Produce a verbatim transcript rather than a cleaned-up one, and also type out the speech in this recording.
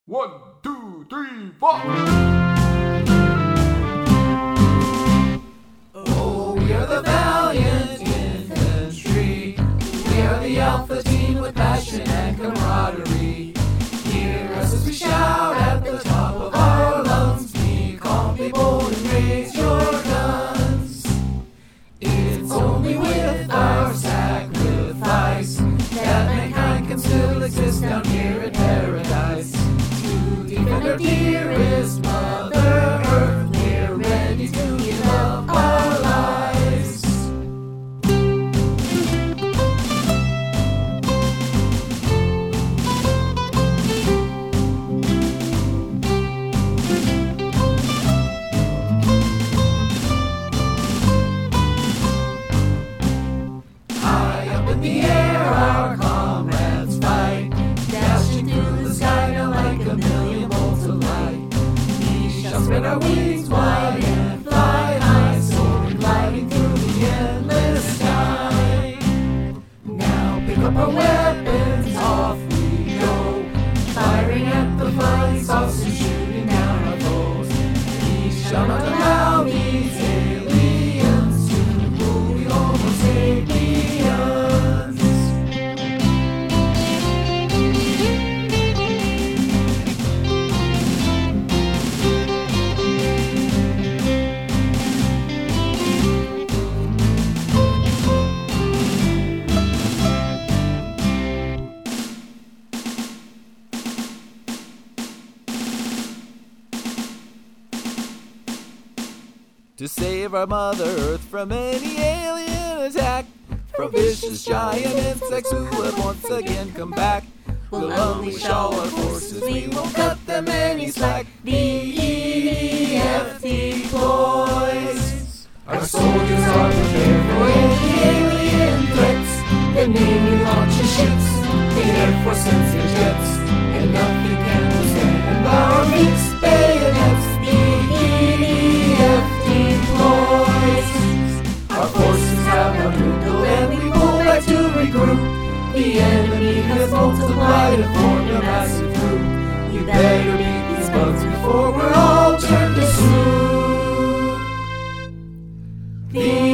One, two, three, four. Oh, we are the valiant infantry. We are the alpha team with passion and camaraderie. Hear us as we shout at the top of our lungs. Be calm, be bold, and raise your guns. It's only with our sacrifice that mankind can still exist down here in paradise. To defend our dearest Mother Earth, we're ready to give up our lives. High up in the air, our comrades fight, dashing through the sky now like a million bolts of light. We shall spread our wings wide and fly high, soaring, gliding through the endless sky. Now pick up our weapons, off we go, firing at the flying saucers, shooting down our foes. We shall not allow these aliens to rule the Homo sapiens. To save our Mother Earth from any alien attack, from vicious giant insects who have once again come back. We'll unleash all our forces, we won't cut them any slack. The E F deploys. Our soldiers are prepared for any alien threats. The Navy launches ships, the Air Force sends their jets, and nothing can withstand our fixed bayonets. The E F deploys. Our forces have quadrupled and we pull back to regroup. The enemy has multiplied and formed a massive group. You better beat these bugs before we're all turned to soup. The